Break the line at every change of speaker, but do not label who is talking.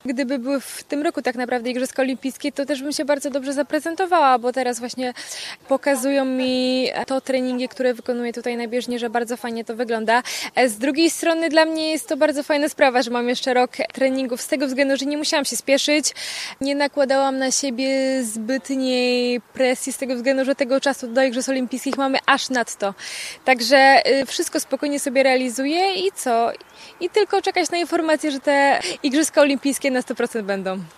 Gdyby były w tym roku tak naprawdę Igrzyska Olimpijskie, to też bym się bardzo dobrze zaprezentowała, bo teraz właśnie pokazują mi to treningi, które wykonuję tutaj na bieżni, że bardzo fajnie to wygląda. Z drugiej strony dla mnie jest to bardzo fajna sprawa, że mam jeszcze rok treningów z tego względu, że nie musiałam się spieszyć, nie nakładałam na siebie zbytniej presji z tego względu, że tego czasu do Igrzysk Olimpijskich mamy aż nadto. Także wszystko spokojnie sobie realizuję i co? I tylko czekać na informację, że te Igrzyska Olimpijskie na 100% będą.